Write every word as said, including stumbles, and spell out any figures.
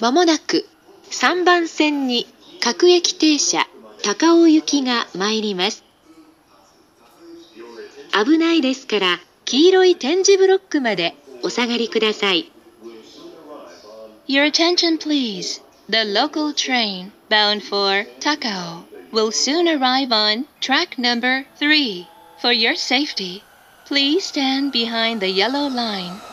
まもなくさんばん線に各駅停車高尾行きが参ります。危ないですから黄色い点字ブロックまでお下がりください。 Your attention please. The local train bound for Takao will soon arrive on track number three. For your safety, please stand behind the yellow line